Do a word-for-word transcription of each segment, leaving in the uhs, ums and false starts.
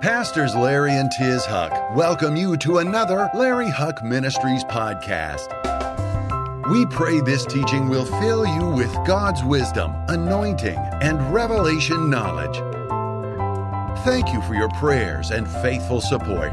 Pastors Larry and Tiz Huck welcome you to another Larry Huck Ministries podcast. We pray this teaching will fill you with God's wisdom, anointing, and revelation knowledge. Thank you for your prayers and faithful support.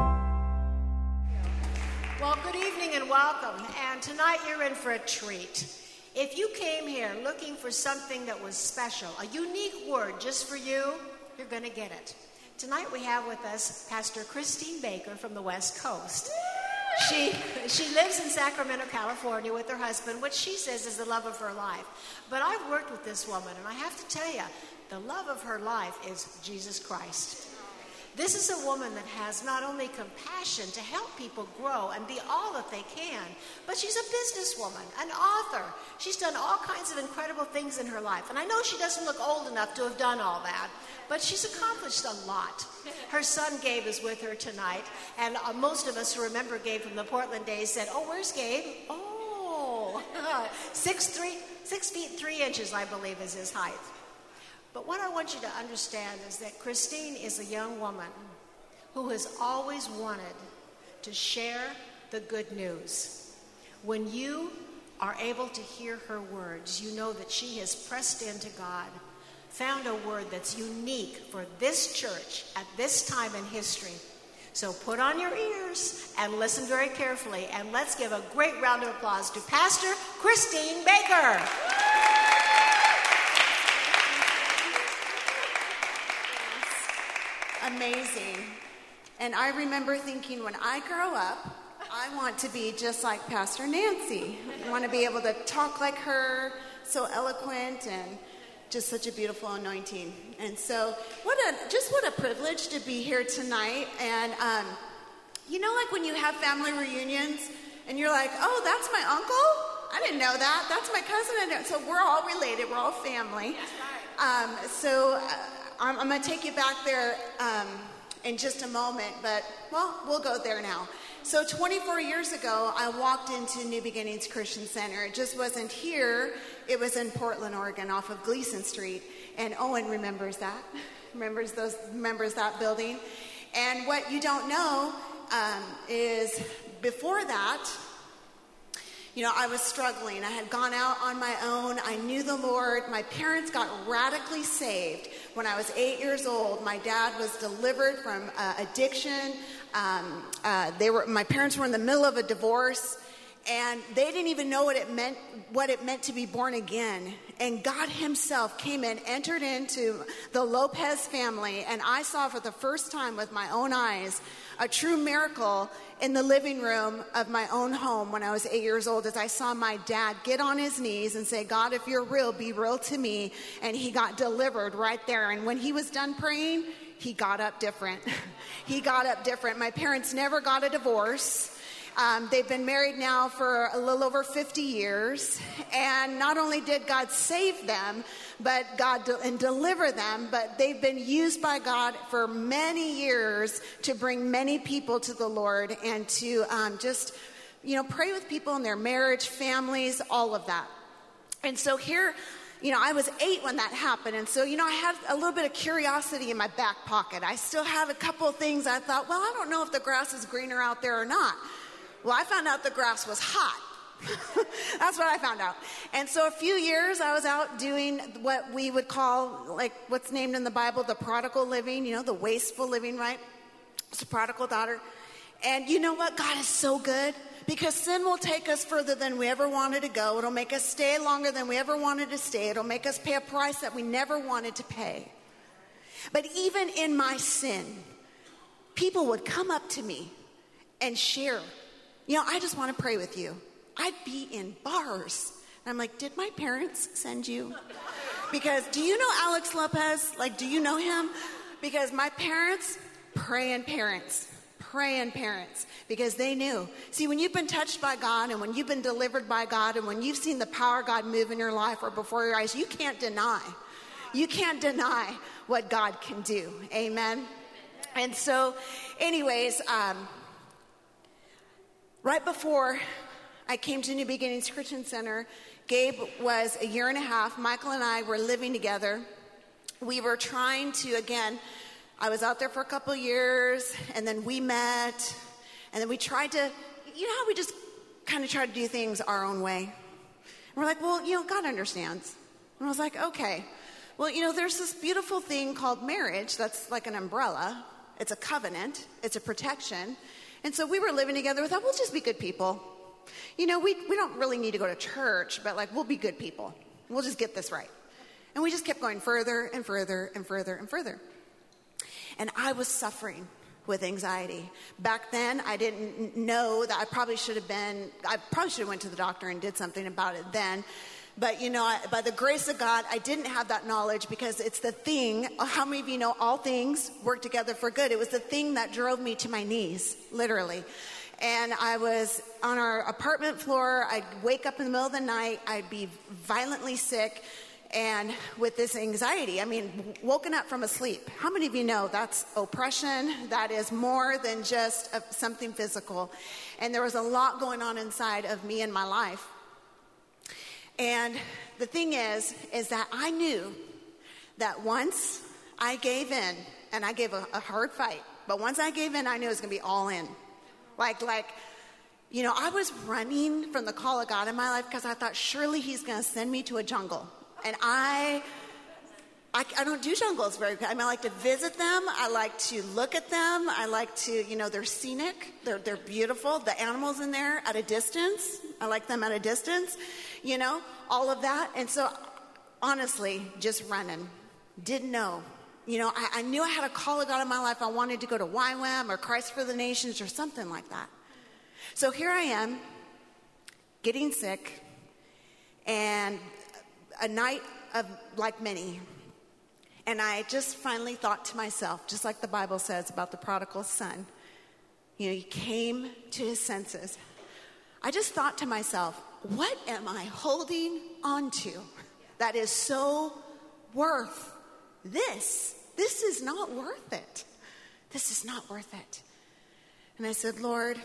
Well, good evening and welcome. And tonight you're in for a treat. If you came here looking for something that was special, a unique word just for you, you're going to get it. Tonight we have with us Pastor Christine Baker from the West Coast. She she lives in Sacramento, California with her husband, which she says is the love of her life. But I've worked with this woman, and I have to tell you, the love of her life is Jesus Christ. This is a woman that has not only compassion to help people grow and be all that they can, but she's a businesswoman, an author. She's done all kinds of incredible things in her life. And I know she doesn't look old enough to have done all that, but she's accomplished a lot. Her son Gabe is with her tonight, and uh, most of us who remember Gabe from the Portland days said, "Oh, where's Gabe?" Oh, six, three, six feet three inches, I believe, is his height. But what I want you to understand is that Christine is a young woman who has always wanted to share the good news. When you are able to hear her words, you know that she has pressed into God, found a word that's unique for this church at this time in history. So put on your ears and listen very carefully, and let's give a great round of applause to Pastor Christine Baker. Amazing. And I remember thinking, when I grow up, I want to be just like Pastor Nancy. I want to be able to talk like her, so eloquent and just such a beautiful anointing. And so what a just what a privilege to be here tonight. And um, you know, like when you have family reunions and you're like, oh, that's my uncle? I didn't know that. That's my cousin. I didn't. So we're all related. We're all family. Um, so uh, I'm, I'm going to take you back there um, in just a moment, but, well, we'll go there now. So twenty-four years ago, I walked into New Beginnings Christian Center. It just wasn't here. It was in Portland, Oregon, off of Gleason Street. And Owen remembers that, remembers those, remembers that building. And what you don't know um, is before that, you know, I was struggling. I had gone out on my own. I knew the Lord. My parents got radically saved when I was eight years old. My dad was delivered from uh, addiction. Um, uh, they were. My parents were in the middle of a divorce, and they didn't even know what it meant. What it meant to be born again. And God Himself came in, entered into the Lopez family, and I saw for the first time with my own eyes a true miracle in the living room of my own home when I was eight years old, as I saw my dad get on his knees and say, God, if you're real, be real to me. And he got delivered right there. And when he was done praying, he got up different. He got up different. My parents never got a divorce. Um, they've been married now for a little over fifty years. And not only did God save them, but God de- and deliver them, but they've been used by God for many years to bring many people to the Lord and to um, just, you know, pray with people in their marriage, families, all of that. And so here, you know, I was eight when that happened. And so, you know, I had a little bit of curiosity in my back pocket. I still had a couple of things I thought, well, I don't know if the grass is greener out there or not. Well, I found out the grass was hot. That's what I found out. And so a few years I was out doing what we would call, like what's named in the Bible, the prodigal living, you know, the wasteful living, right? It's a prodigal daughter. And you know what? God is so good, because sin will take us further than we ever wanted to go. It'll make us stay longer than we ever wanted to stay. It'll make us pay a price that we never wanted to pay. But even in my sin, people would come up to me and share, you know, I just want to pray with you. I'd be in bars. And I'm like, did my parents send you? Because do you know Alex Lopez? Like, do you know him? Because my parents, praying parents, praying parents, because they knew. See, when you've been touched by God and when you've been delivered by God and when you've seen the power of God move in your life or before your eyes, you can't deny. You can't deny what God can do. Amen? And so, anyways, um, right before I came to New Beginnings Christian Center, Gabe was a year and a half. Michael and I were living together. We were trying to, again, I was out there for a couple of years, and then we met, and then we tried to, you know how we just kind of try to do things our own way? And we're like, well, you know, God understands. And I was like, okay. Well, you know, there's this beautiful thing called marriage that's like an umbrella. It's a covenant. It's a protection. And so we were living together. We thought, we'll just be good people. You know, we, we don't really need to go to church, but like, we'll be good people. We'll just get this right. And we just kept going further and further and further and further. And I was suffering with anxiety. Back then, I didn't know that I probably should have been, I probably should have went to the doctor and did something about it then. But, you know, I, by the grace of God, I didn't have that knowledge because it's the thing, how many of you know all things work together for good? It was the thing that drove me to my knees, literally. And I was on our apartment floor. I'd wake up in the middle of the night. I'd be violently sick. And with this anxiety, I mean, woken up from a sleep. How many of you know that's oppression? That is more than just a, something physical. And there was a lot going on inside of me and my life. And the thing is, is that I knew that once I gave in, and I gave a, a hard fight, but once I gave in, I knew it was going to be all in. Like, like, you know, I was running from the call of God in my life because I thought surely he's going to send me to a jungle. And I, I, I don't do jungles very good. I mean, I like to visit them. I like to look at them. I like to, you know, they're scenic. They're, they're beautiful. The animals in there at a distance. I like them at a distance, you know, all of that. And so, honestly, just running. Didn't know. You know, I, I knew I had a call of God in my life. I wanted to go to Y WAM or Christ for the Nations or something like that. So here I am, getting sick, and a night of like many. And I just finally thought to myself, just like the Bible says about the prodigal son, you know, he came to his senses. I just thought to myself, what am I holding on to that is so worth this? This is not worth it. This is not worth it. And I said, Lord,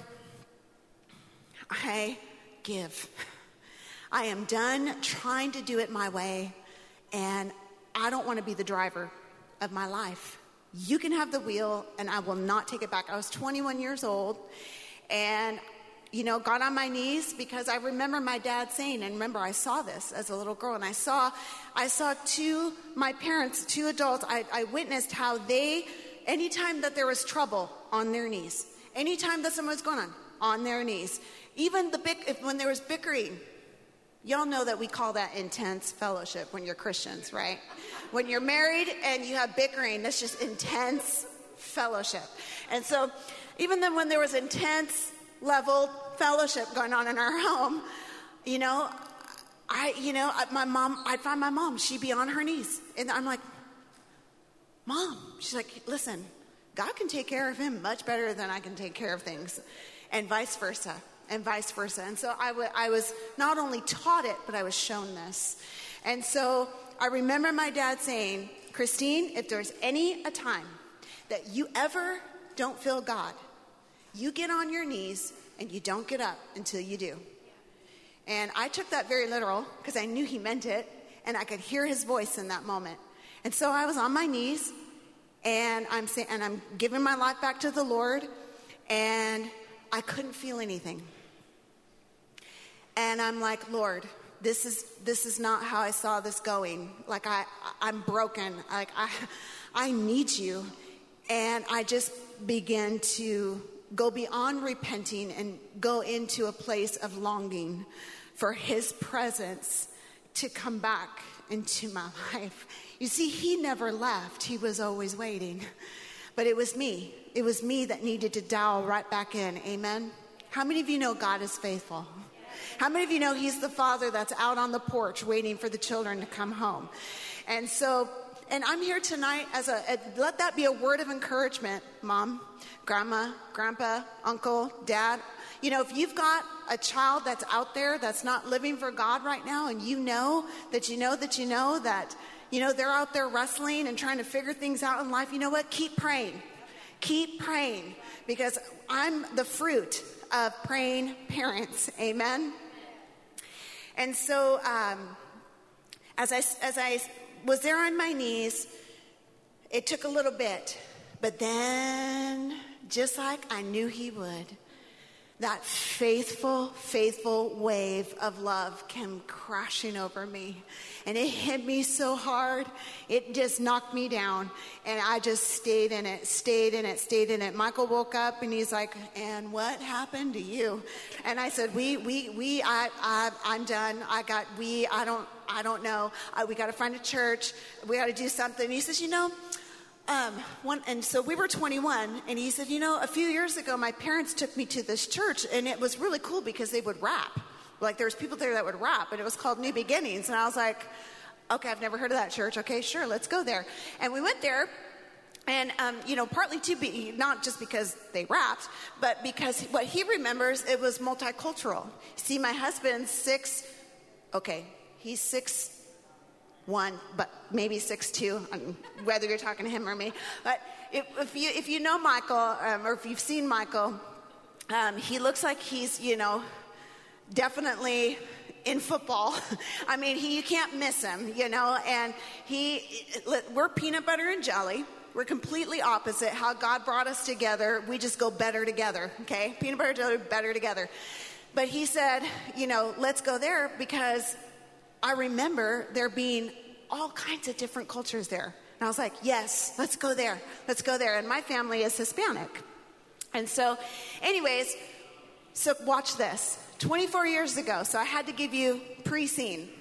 I give. I am done trying to do it my way, and I don't want to be the driver of my life. You can have the wheel, and I will not take it back. I was twenty-one years old, and, you know, got on my knees because I remember my dad saying, and remember, I saw this as a little girl, and I saw, I saw two, my parents, two adults, I, I witnessed how they, anytime that there was trouble, on their knees. Anytime that someone was going on, on their knees. Even the bick, if, when there was bickering. Y'all know that we call that intense fellowship when you're Christians, right? When you're married and you have bickering, that's just intense fellowship. And so even then when there was intense level fellowship going on in our home, you know, I, you know, my mom, I'd find my mom, she'd be on her knees. And I'm like, Mom, she's like, listen, God can take care of him much better than I can take care of things. And vice versa. And vice versa. And so I, w- I was not only taught it, but I was shown this. And so I remember my dad saying, Christine, if there's any a time that you ever don't feel God, you get on your knees and you don't get up until you do. And I took that very literal because I knew he meant it, and I could hear his voice in that moment. And so I was on my knees, and I'm saying, and I'm giving my life back to the Lord, and I couldn't feel anything. And I'm like, Lord, this is this is not how I saw this going. Like I, I'm broken. Like I, I need you. And I just began to go beyond repenting and go into a place of longing for his presence to come back into my life. You see, he never left. He was always waiting. But it was me. It was me that needed to dial right back in. Amen? How many of you know God is faithful? How many of you know he's the father that's out on the porch waiting for the children to come home? And so, and I'm here tonight as a, a let that be a word of encouragement, Mom, Grandma, Grandpa, Uncle, Dad. You know, if you've got a child that's out there that's not living for God right now, and you know that you know that you know that, you know, they're out there wrestling and trying to figure things out in life, you know what? Keep praying. Keep praying, because I'm the fruit of praying parents. Amen? And so um, as I as I was there on my knees, it took a little bit But then, just like I knew he would, that faithful, faithful wave of love came crashing over me. And it hit me so hard, it just knocked me down. And I just stayed in it, stayed in it, stayed in it. Michael woke up and he's like, and what happened to you? And I said, we, we, we, I, I, I'm done. I got, we, I don't, I don't know. I, we got to find a church. We got to do something. And he says, you know, Um, one, and so we were twenty-one, and he said, you know, a few years ago, my parents took me to this church, and it was really cool because they would rap. Like, there was people there that would rap, and it was called New Beginnings. And I was like, okay, I've never heard of that church. Okay, sure, let's go there. And we went there, and, um, you know, partly to be, not just because they rapped, but because what he remembers, it was multicultural. See, my husband's six, okay, he's six one, but maybe six two, whether you're talking to him or me. But if, if you if you know Michael, um, or if you've seen Michael, um, he looks like he's, you know, definitely in football. I mean, he you can't miss him, you know. And he, we're peanut butter and jelly. We're completely opposite. How God brought us together, we just go better together. Okay, peanut butter and jelly, better together. But he said, you know, let's go there because I remember there being all kinds of different cultures there. And I was like, yes, let's go there. Let's go there. And my family is Hispanic. And so, anyways, so watch this. twenty-four years ago, so I had to give you pre-scene.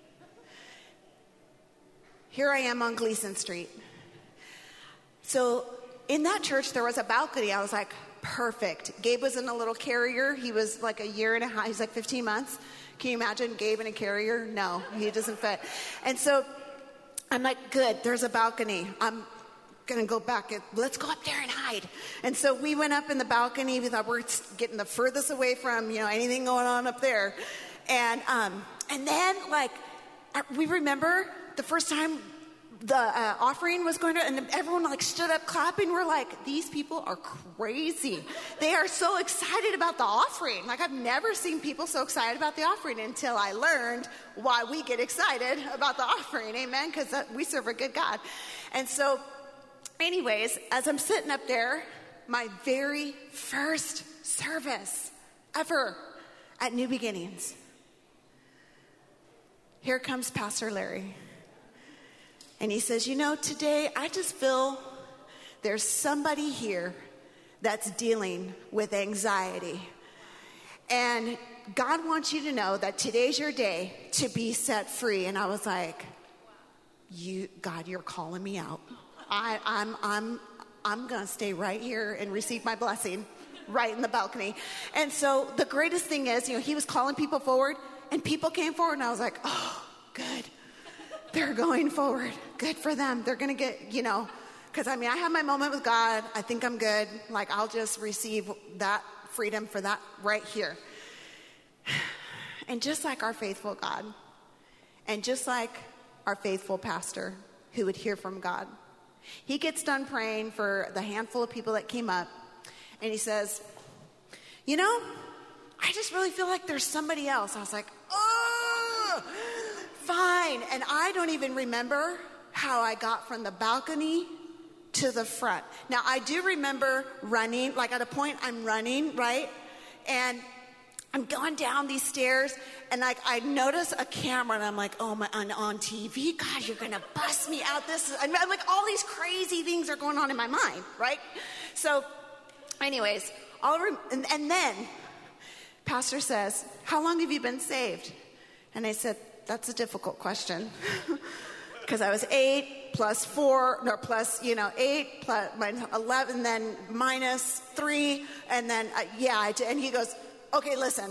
Here I am on Gleason Street. So in that church, there was a balcony. I was like, perfect. Gabe was in a little carrier. He was like a year and a half. He's like fifteen months. Can you imagine Gabe in a carrier? No, he doesn't fit. And so I'm like, good, there's a balcony. I'm going to go back. And, let's go up there and hide. And so we went up in the balcony. We thought we're getting the furthest away from, you know, anything going on up there. And, um, and then, like, we remember the first time the uh, offering was going to, and everyone like stood up clapping. We're like, these people are crazy. They are so excited about the offering. Like, I've never seen people so excited about the offering until I learned why we get excited about the offering. Amen. Because uh, we serve a good God. And so anyways, as I'm sitting up there, my very first service ever at New Beginnings, here comes Pastor Larry. And he says, you know, today I just feel there's somebody here that's dealing with anxiety. And God wants you to know that today's your day to be set free. And I was like, you, God, you're calling me out. I, I'm, I'm, I'm going to stay right here and receive my blessing right in the balcony. And so the greatest thing is, you know, he was calling people forward and people came forward and I was like, oh, good. They're going forward. Good for them. They're going to get, you know, because I mean, I have my moment with God. I think I'm good. Like, I'll just receive that freedom for that right here. And just like our faithful God, and just like our faithful pastor who would hear from God, he gets done praying for the handful of people that came up, and he says, you know, I just really feel like there's somebody else. I was like, oh, fine. And I don't even remember how I got from the balcony to the front. Now, I do remember running, like at a point I'm running, right? And I'm going down these stairs, and like I notice a camera, and I'm like, oh my, on, on T V, God, you're gonna bust me out. This is, I'm like, all these crazy things are going on in my mind, right? So, anyways, I'll rem- and, and then Pastor says, how long have you been saved? And I said, that's a difficult question. Because I was eight plus four, no, plus, you know, eight plus eleven, then minus three, and then, uh, yeah, I did. And he goes, okay, listen.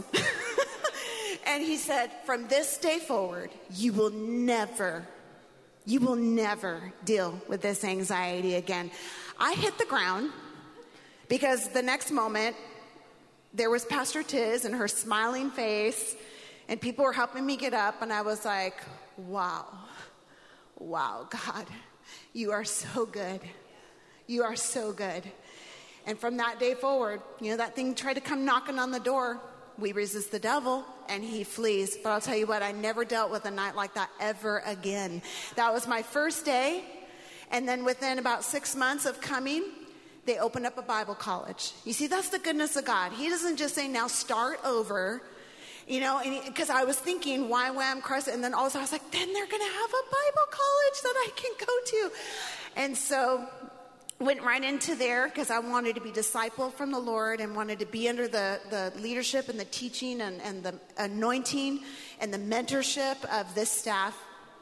And he said, from this day forward, you will never, you will never deal with this anxiety again. I hit the ground because the next moment, there was Pastor Tiz and her smiling face, and people were helping me get up, and I was like, wow. Wow, God, you are so good. You are so good. And from that day forward, you know, that thing tried to come knocking on the door. We resist the devil, and he flees. But I'll tell you what, I never dealt with a night like that ever again. That was my first day. And then within about six months of coming, they opened up a Bible college. You see, that's the goodness of God. He doesn't just say, now start over, you know, because I was thinking, Y WAM, Crescent, and then all of a sudden I was like, then they're going to have a Bible college that I can go to. And so went right into there because I wanted to be discipled from the Lord and wanted to be under the, the leadership and the teaching and, and the anointing and the mentorship of this staff.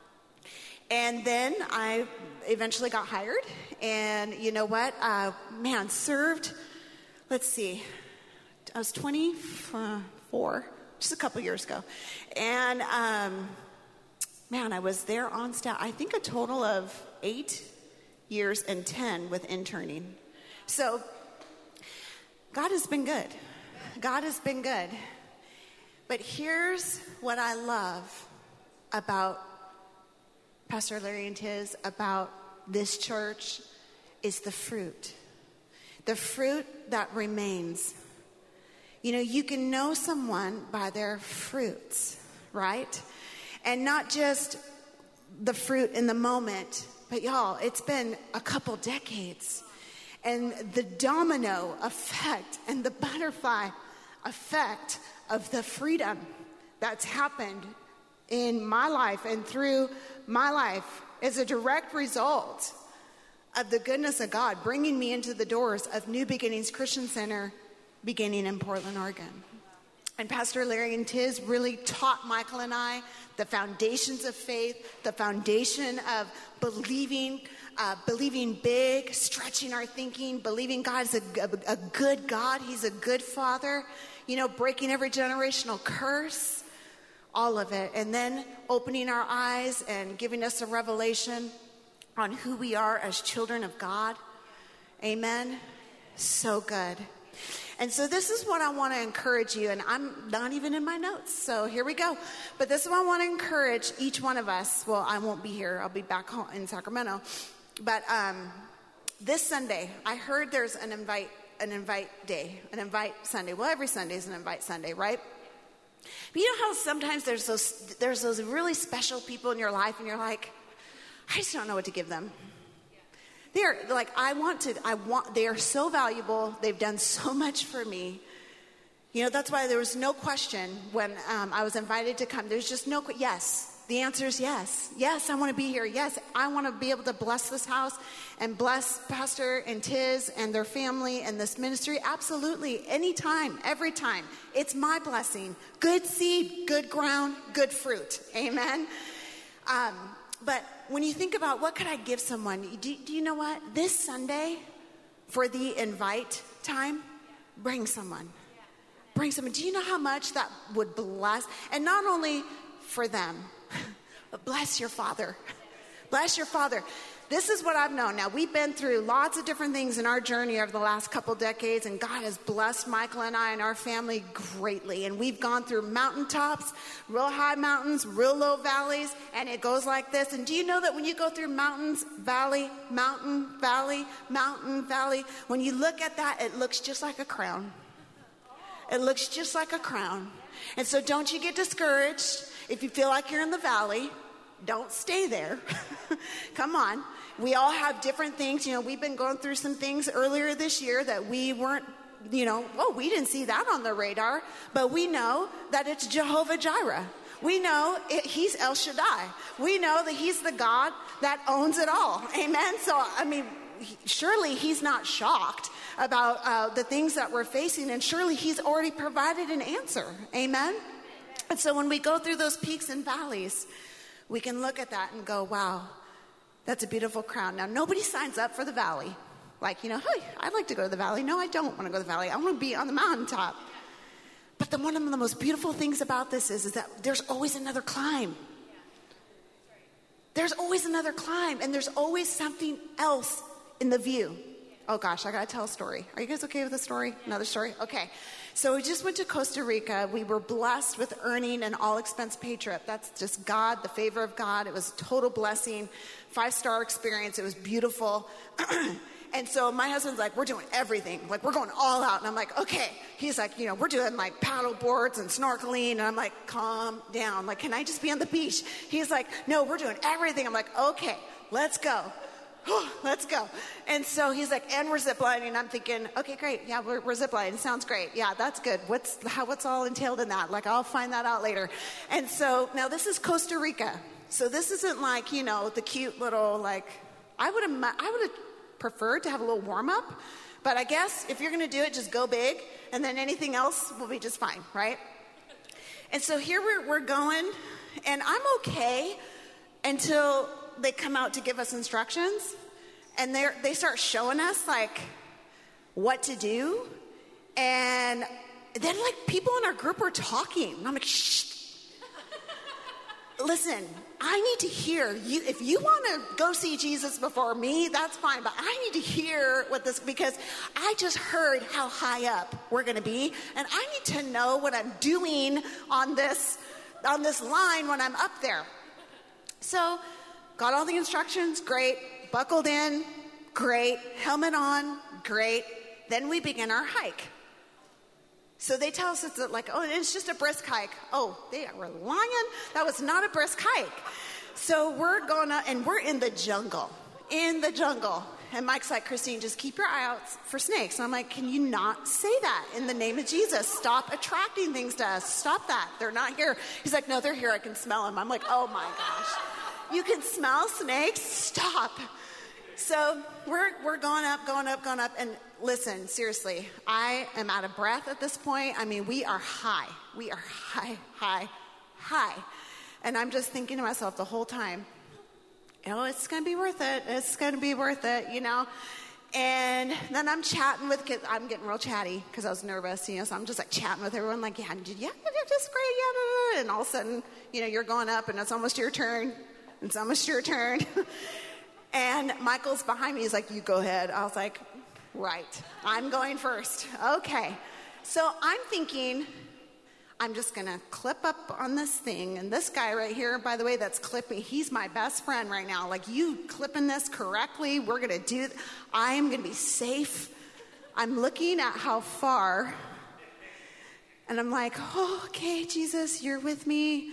And then I eventually got hired. And you know what? Uh, man, served, let's see, I was twenty-four, just a couple years ago. And um, man, I was there on staff, I think a total of eight years and ten with interning. So God has been good. God has been good. But here's what I love about Pastor Larry and Tiz, about this church, is the fruit. The fruit that remains. You know, you can know someone by their fruits, right? And not just the fruit in the moment, but y'all, it's been a couple decades. And the domino effect and the butterfly effect of the freedom that's happened in my life and through my life is a direct result of the goodness of God bringing me into the doors of New Beginnings Christian Center beginning in Portland, Oregon. And Pastor Larry and Tiz really taught Michael and I the foundations of faith, the foundation of believing, uh, believing big, stretching our thinking, believing God is a, a, a good God. He's a good Father, you know, breaking every generational curse. All of it. And then opening our eyes and giving us a revelation on who we are as children of God. Amen. So good. And so this is what I want to encourage you. And I'm not even in my notes. So here we go. But this is what I want to encourage each one of us. Well, I won't be here. I'll be back home in Sacramento. But um, this Sunday, I heard there's an invite, an invite day, an invite Sunday. Well, every Sunday is an invite Sunday, right? But you know how sometimes there's those there's those really special people in your life and you're like, I just don't know what to give them. They're like, I want to, I want, they are so valuable. They've done so much for me. You know, that's why there was no question when um, I was invited to come. There's just no, yes. The answer is yes. Yes, I want to be here. Yes, I want to be able to bless this house and bless Pastor and Tiz and their family and this ministry. Absolutely. Anytime, every time. It's my blessing. Good seed, good ground, good fruit. Amen. Um, but when you think about what could I give someone, do, do you know what? This Sunday for the invite time, bring someone. Bring someone. Do you know how much that would bless? And not only for them, but bless your father. Bless your father. This is what I've known. Now, we've been through lots of different things in our journey over the last couple decades, and God has blessed Michael and I and our family greatly. And we've gone through mountaintops, real high mountains, real low valleys, and it goes like this. And do you know that when you go through mountains, valley, mountain, valley, mountain, valley, when you look at that, it looks just like a crown. It looks just like a crown. And so don't you get discouraged if you feel like you're in the valley. Don't stay there. Come on. We all have different things. You know, we've been going through some things earlier this year that we weren't, you know, oh, we didn't see that on the radar. But we know that it's Jehovah Jireh. We know it, he's El Shaddai. We know that he's the God that owns it all. Amen. So, I mean, surely he's not shocked about uh, the things that we're facing. And surely he's already provided an answer. Amen. And so when we go through those peaks and valleys, we can look at that and go, wow, that's a beautiful crown. Now, nobody signs up for the valley. Like, you know, hey, I'd like to go to the valley. No, I don't want to go to the valley. I want to be on the mountaintop. But the, one of the most beautiful things about this is, is that there's always another climb. There's always another climb, and there's always something else in the view. Oh, gosh, I got to tell a story. Are you guys okay with a story? Another story? Okay. So we just went to Costa Rica. We were blessed with earning an all-expense-paid trip. That's just God, the favor of God. It was a total blessing, five-star experience. It was beautiful. And so my husband's like, we're doing everything. Like, we're going all out. And I'm like, okay. He's like, you know, we're doing, like, paddle boards and snorkeling. And I'm like, calm down. Like, can I just be on the beach? He's like, no, we're doing everything. I'm like, okay, let's go. oh, let's go. And so he's like, and we're ziplining. And I'm thinking, okay, great. Yeah, we're, we're ziplining. Sounds great. Yeah, that's good. What's how, what's all entailed in that? Like, I'll find that out later. And so now this is Costa Rica. So this isn't like, you know, the cute little, like, I would have, I would have preferred to have a little warm up. But I guess if you're going to do it, just go big. And then anything else will be just fine, right? And so here we're, we're going. And I'm okay until they come out to give us instructions, and they they start showing us like what to do, and then like people in our group are talking, and I'm like, shh. Listen, I need to hear you. If you want to go see Jesus before me, that's fine, but I need to hear what this, because I just heard how high up we're going to be, and I need to know what I'm doing on this on this line when I'm up there. So got all the instructions, great. Buckled in, great. Helmet on, great. Then we begin our hike. So they tell us it's like, oh, it's just a brisk hike. Oh, they were lying. That was not a brisk hike. So we're going up, and we're in the jungle, in the jungle. And Mike's like, Christine, just keep your eye out for snakes. And I'm like, can you not say that in the name of Jesus? Stop attracting things to us. Stop that. They're not here. He's like, no, they're here. I can smell them. I'm like, oh my gosh. You can smell snakes? Stop. So we're we're going up, going up, going up. And listen, seriously, I am out of breath at this point. I mean, we are high. We are high, high, high. And I'm just thinking to myself the whole time, oh, it's going to be worth it. It's going to be worth it, you know. And then I'm chatting with kids. I'm getting real chatty because I was nervous, you know. So I'm just like chatting with everyone, like, yeah, yeah, that's great, yeah. And all of a sudden, you know, you're going up, and it's almost your turn. It's almost your turn. And Michael's behind me. He's like, you go ahead. I was like, right. I'm going first. Okay. So I'm thinking, I'm just going to clip up on this thing. And this guy right here, by the way, that's clipping, he's my best friend right now. Like, you clipping this correctly. We're going to do, I am going to be safe. I'm looking at how far. And I'm like, oh, okay, Jesus, you're with me.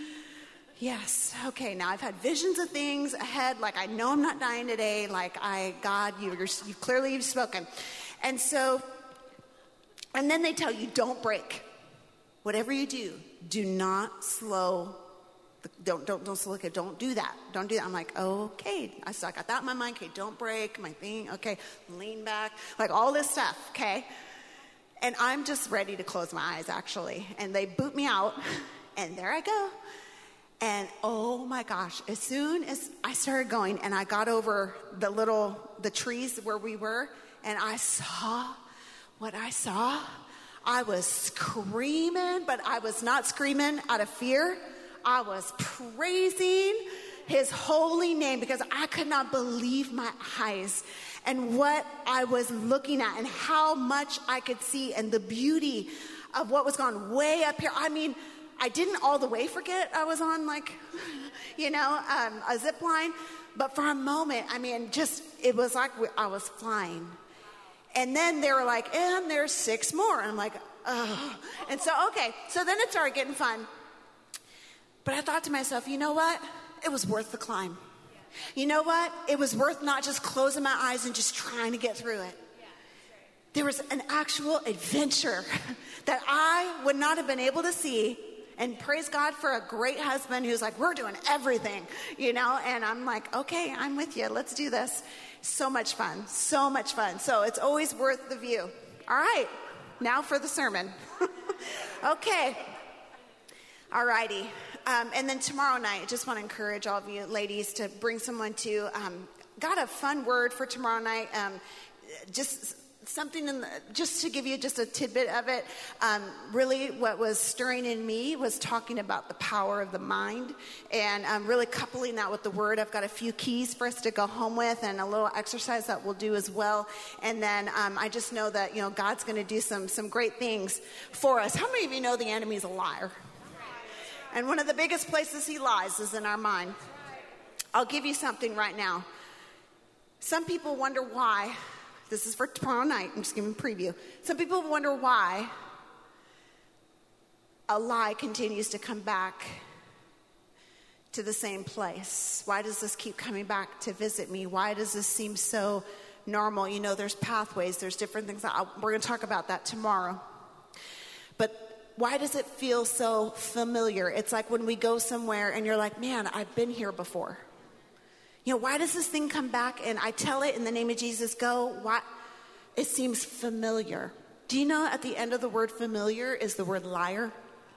Yes. Okay. Now I've had visions of things ahead. Like, I know I'm not dying today. Like, I, God, you, you're, you clearly you've spoken. And so, and then they tell you, don't break. Whatever you do, do not slow. Don't, don't, don't slow. Don't do that. Don't do that. I'm like, okay. I, so I got that in my mind. Okay. Don't break my thing. Okay. Lean back. Like all this stuff. Okay. And I'm just ready to close my eyes, actually. And they boot me out, and there I go. And oh my gosh, as soon as I started going and I got over the little, the trees where we were, and I saw what I saw, I was screaming, but I was not screaming out of fear. I was praising his holy name because I could not believe my eyes and what I was looking at and how much I could see and the beauty of what was going way up here. I mean, I didn't all the way forget I was on, like, you know, um, a zip line. But for a moment, I mean, just, it was like I was flying. And then they were like, and there's six more. And I'm like, oh. And so, okay. So then it started getting fun. But I thought to myself, you know what? It was worth the climb. You know what? It was worth not just closing my eyes and just trying to get through it. There was an actual adventure that I would not have been able to see. And praise God for a great husband who's like, we're doing everything, you know? And I'm like, okay, I'm with you. Let's do this. So much fun. So much fun. So it's always worth the view. All right. Now for the sermon. Okay. All righty. Um, and then tomorrow night, I just want to encourage all of you ladies to bring someone to, um, got a fun word for tomorrow night. Um, just something in the, just to give you just a tidbit of it. Um, really what was stirring in me was talking about the power of the mind and um, really coupling that with the word. I've got a few keys for us to go home with and a little exercise that we'll do as well. And then um, I just know that, you know, God's going to do some, some great things for us. How many of you know the enemy's a liar? And one of the biggest places he lies is in our mind. I'll give you something right now. Some people wonder why. This is for tomorrow night. I'm just giving a preview. Some people wonder why a lie continues to come back to the same place? Why does this keep coming back to visit me? Why does this seem so normal? You know, there's pathways, there's different things. That I'll, we're going to talk about that tomorrow. But why does it feel so familiar? It's like when we go somewhere and you're like, man, I've been here before. You know, why does this thing come back and I tell it in the name of Jesus, go? Why? It seems familiar. Do you know at the end of the word familiar is the word liar?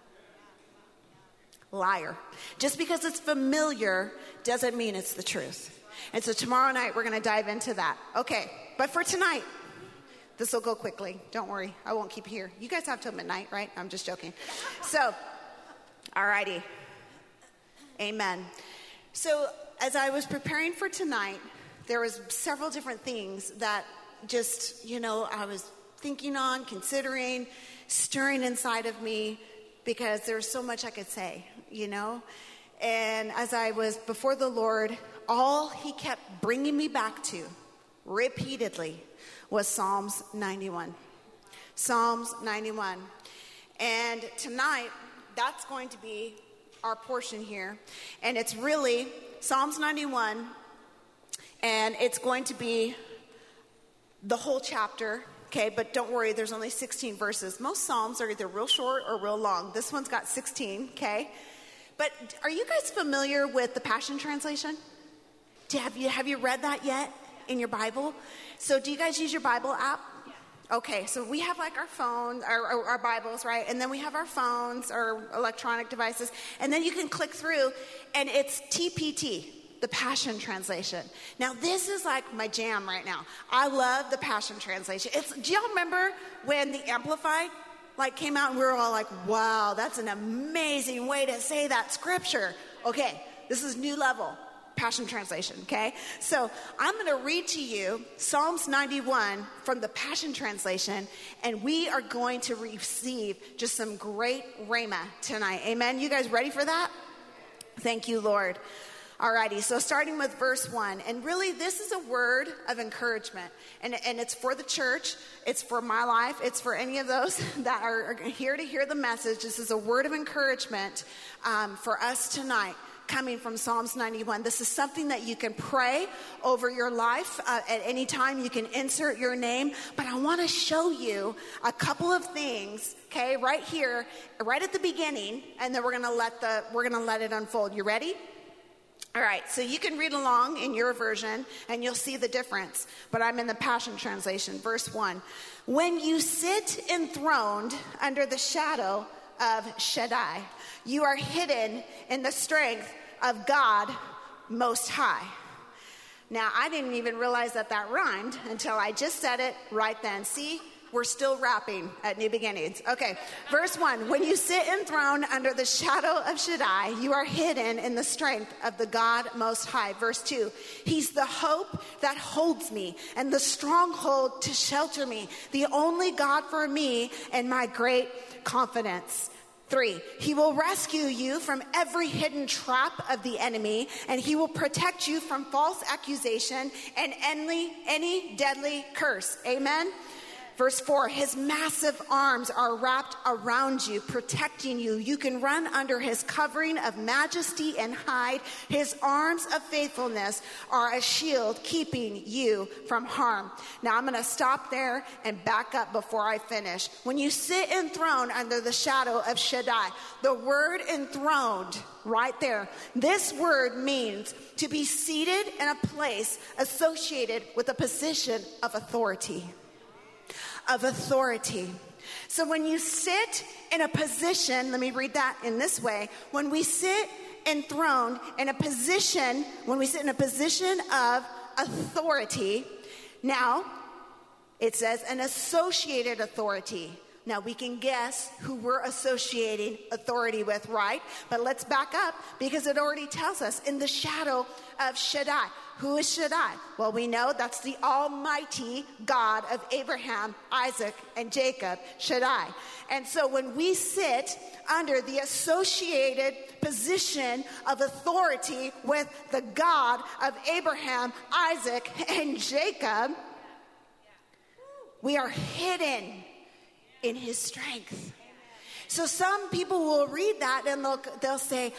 Liar. Just because it's familiar doesn't mean it's the truth. And so tomorrow night we're going to dive into that. Okay, but for tonight, this will go quickly. Don't worry, I won't keep you here. You guys have till midnight, right? I'm just joking. So, alrighty. Amen. So as I was preparing for tonight, there was several different things that just, you know, I was thinking on, considering, stirring inside of me, because there's so much I could say, you know. And as I was before the Lord, all he kept bringing me back to repeatedly was Psalms ninety-one. Psalms ninety-one. And tonight, that's going to be our portion here. And it's really Psalms ninety-one, and it's going to be the whole chapter. Okay, but don't worry, there's only sixteen verses. Most Psalms are either real short or real long. This one's got sixteen, okay? But are you guys familiar with the Passion Translation? Do, have you have you read that yet in your Bible? So do you guys use your Bible app? Okay, so we have like our phones, our, our, our Bibles, right? And then we have our phones, our electronic devices. And then you can click through, and it's T P T. The Passion Translation. Now, this is like my jam right now. I love the Passion Translation. It's, do y'all remember when the Amplified like came out and we were all like, wow, that's an amazing way to say that scripture. Okay, this is new level. Passion Translation, okay? So I'm going to read to you Psalms ninety-one from the Passion Translation, and we are going to receive just some great rhema tonight. Amen? You guys ready for that? Thank you, Lord. Alrighty, so starting with verse one, and really this is a word of encouragement, and, and it's for the church, it's for my life, it's for any of those that are, are here to hear the message. This is a word of encouragement um, for us tonight, coming from Psalms ninety-one. This is something that you can pray over your life uh, at any time. You can insert your name, but I want to show you a couple of things, okay, right here, right at the beginning, and then we're gonna let the we're gonna let it unfold. You ready? All right, so you can read along in your version, and you'll see the difference. But I'm in the Passion Translation, verse one. When you sit enthroned under the shadow of Shaddai, you are hidden in the strength of God Most High. Now, I didn't even realize that that rhymed until I just said it right then. See? We're still rapping at New Beginnings. Okay, verse one. When you sit enthroned under the shadow of Shaddai, you are hidden in the strength of the God Most High. Verse two. He's the hope that holds me and the stronghold to shelter me, the only God for me and my great confidence. Three, he will rescue you from every hidden trap of the enemy, and he will protect you from false accusation and any, any deadly curse. Amen? Verse four, his massive arms are wrapped around you, protecting you. You can run under his covering of majesty and hide. His arms of faithfulness are a shield keeping you from harm. Now I'm going to stop there and back up before I finish. When you sit enthroned under the shadow of Shaddai, the word enthroned right there, this word means to be seated in a place associated with a position of authority. Of authority. So when you sit in a position, let me read that in this way. When we sit enthroned in a position, when we sit in a position of authority, now it says an associated authority. Now we can guess who we're associating authority with, right? But let's back up because it already tells us in the shadow of Shaddai. Who is Shaddai? Well, we know that's the almighty God of Abraham, Isaac, and Jacob, Shaddai. And so when we sit under the associated position of authority with the God of Abraham, Isaac, and Jacob, we are hidden in his strength. So some people will read that and they'll, they'll say,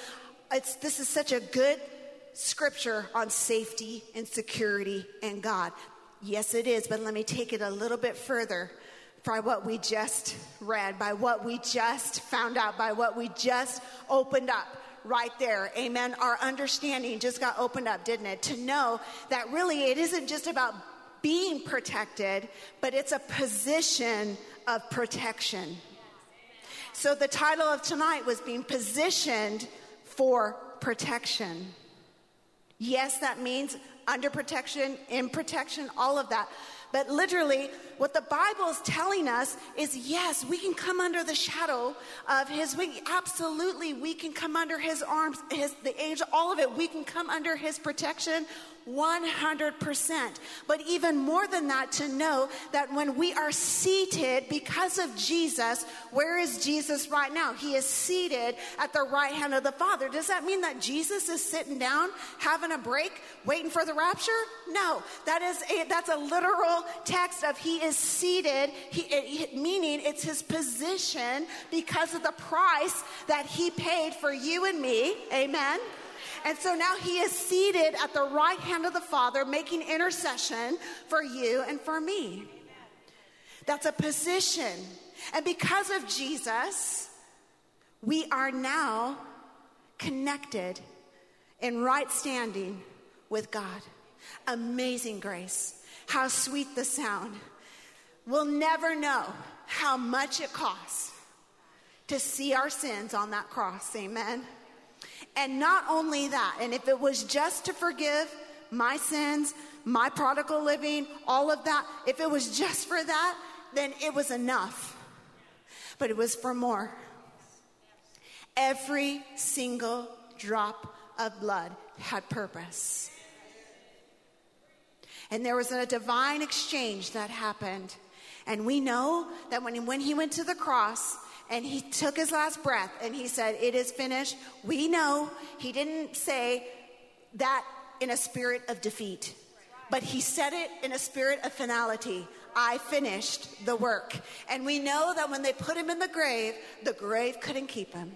it's this is such a good scripture on safety and security and God. Yes, it is, but let me take it a little bit further by what we just read, by what we just found out, by what we just opened up right there. Amen. Our understanding just got opened up, didn't it? To know that really it isn't just about being protected, but it's a position of protection. So the title of tonight was being positioned for protection. Yes, that means under protection, in protection, all of that. But literally, what the Bible is telling us is, yes, we can come under the shadow of his wing. Absolutely, we can come under his arms, his, the angel, all of it. We can come under his protection one hundred percent. But even more than that, to know that when we are seated because of Jesus, where is Jesus right now? He is seated at the right hand of the Father. Does that mean that Jesus is sitting down, having a break, waiting for the rapture? No, that is a, that's a literal text of he is seated, he, it, meaning it's his position because of the price that he paid for you and me. Amen. And so now he is seated at the right hand of the Father, making intercession for you and for me. That's a position. And because of Jesus, we are now connected in right standing with God. Amazing grace. How sweet the sound. We'll never know how much it costs to see our sins on that cross. Amen. And not only that, and if it was just to forgive my sins, my prodigal living, all of that, if it was just for that, then it was enough. But it was for more. Every single drop of blood had purpose. And there was a divine exchange that happened. And we know that when, when he went to the cross, and he took his last breath and he said, it is finished. We know he didn't say that in a spirit of defeat, but he said it in a spirit of finality. I finished the work. And we know that when they put him in the grave, the grave couldn't keep him.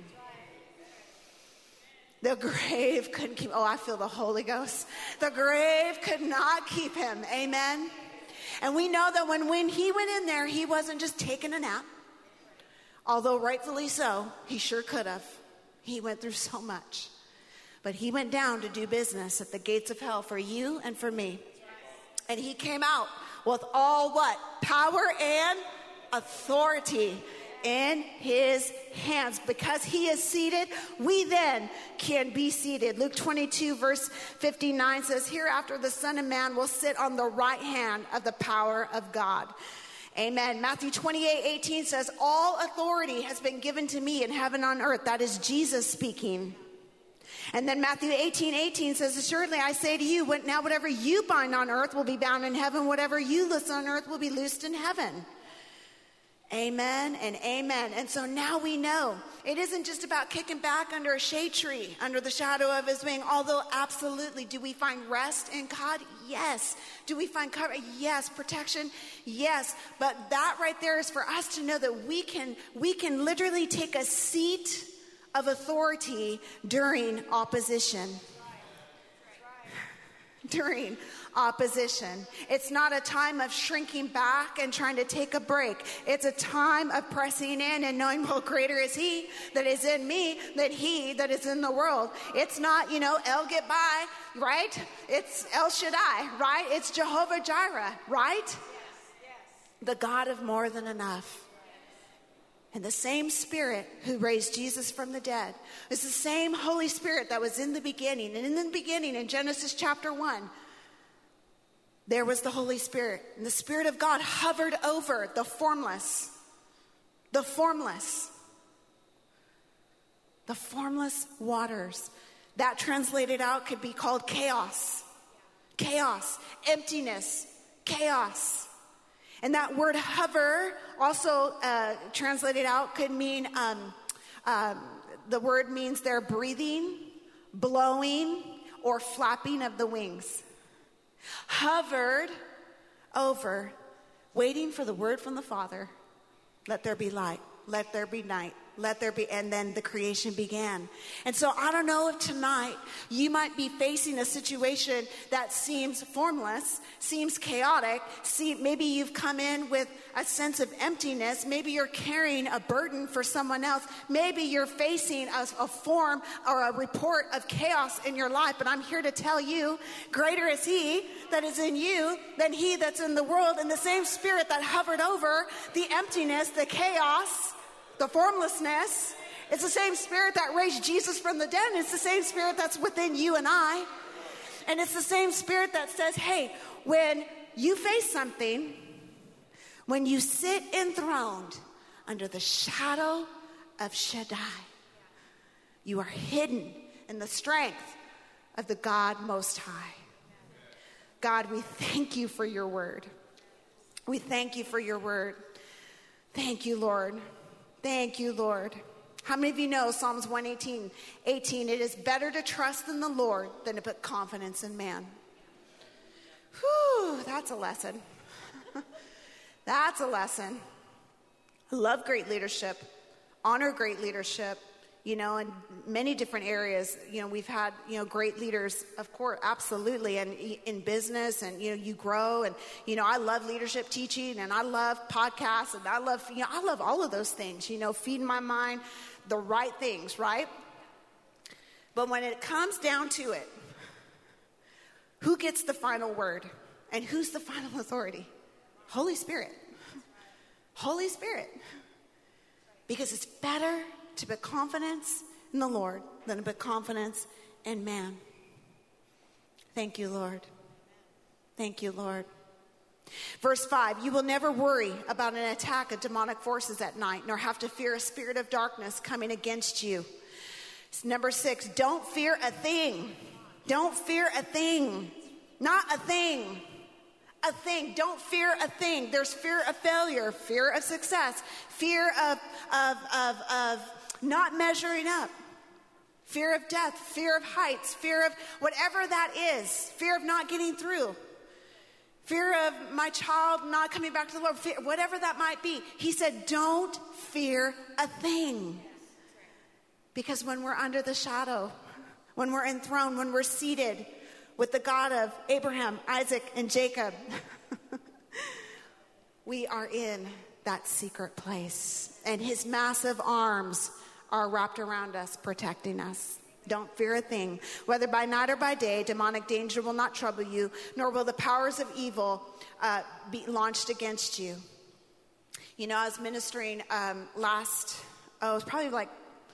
The grave couldn't keep, oh, I feel the Holy Ghost. The grave could not keep him. Amen. And we know that when, when he went in there, he wasn't just taking a nap. Although rightfully so, he sure could have. He went through so much. But he went down to do business at the gates of hell for you and for me. And he came out with all what? Power and authority in his hands. Because he is seated, we then can be seated. Luke twenty-two verse fifty-nine says, hereafter the Son of Man will sit on the right hand of the power of God. Amen. Matthew twenty-eight eighteen says, all authority has been given to me in heaven and on earth. That is Jesus speaking. And then Matthew eighteen eighteen says, assuredly I say to you, now whatever you bind on earth will be bound in heaven. Whatever you loose on earth will be loosed in heaven. Amen and amen. And so now we know it isn't just about kicking back under a shade tree, under the shadow of his wing. Although absolutely, do we find rest in God? Yes. Do we find cover? Yes. Protection? Yes. But that right there is for us to know that we can, we can literally take a seat of authority during opposition. During opposition. It's not a time of shrinking back and trying to take a break. It's a time of pressing in and knowing, well, greater is he that is in me than he that is in the world. It's not, you know, El get by, right? It's El Shaddai, right? It's Jehovah Jireh, right? Yes, yes. The God of more than enough. And the same Spirit who raised Jesus from the dead is the same Holy Spirit that was in the beginning. And in the beginning, in Genesis chapter one, there was the Holy Spirit. And the Spirit of God hovered over the formless. The formless. The formless waters. That translated out could be called chaos. Chaos. Emptiness. Chaos. And that word hover, also uh, translated out, could mean, um, um, the word means they're breathing, blowing, or flapping of the wings. Hovered over, waiting for the word from the Father. Let there be light. Let there be night. let there be, and then the creation began. And so I don't know if tonight you might be facing a situation that seems formless, seems chaotic. See, maybe you've come in with a sense of emptiness. Maybe you're carrying a burden for someone else. Maybe you're facing a, a form or a report of chaos in your life. But I'm here to tell you, greater is he that is in you than he that's in the world. And the same spirit that hovered over the emptiness, the chaos, the formlessness, it's the same spirit that raised Jesus from the dead. And it's the same spirit that's within you and I. And it's the same spirit that says, hey, when you face something, when you sit enthroned under the shadow of Shaddai, you are hidden in the strength of the God Most High. God, we thank you for your word. We thank you for your word. Thank you, Lord. Thank you, Lord. How many of you know Psalms one eighteen, eighteen, it is better to trust in the Lord than to put confidence in man. Whew, that's a lesson. That's a lesson. I love great leadership, honor great leadership, you know, in many different areas. You know, we've had, you know, great leaders, of course, absolutely, and in business, and, you know, you grow, and, you know, I love leadership teaching, and I love podcasts, and I love, you know, I love all of those things, you know, feeding my mind the right things, right? But when it comes down to it, who gets the final word? And who's the final authority? Holy Spirit. Holy Spirit. Because it's better to put confidence in the Lord than to put confidence in man. Thank you, Lord. Thank you, Lord. Verse five, you will never worry about an attack of demonic forces at night, nor have to fear a spirit of darkness coming against you. Number six, don't fear a thing. Don't fear a thing. Not a thing. A thing. Don't fear a thing. There's fear of failure, fear of success, fear of, of, of, of not measuring up, fear of death, fear of heights, fear of whatever that is, fear of not getting through, fear of my child not coming back to the Lord, fear, whatever that might be. He said, don't fear a thing. Because when we're under the shadow, when we're enthroned, when we're seated with the God of Abraham, Isaac, and Jacob, we are in that secret place. And his massive arms are wrapped around us, protecting us. Don't fear a thing. Whether by night or by day, demonic danger will not trouble you, nor will the powers of evil uh, be launched against you. You know, I was ministering um, last, oh, it was probably like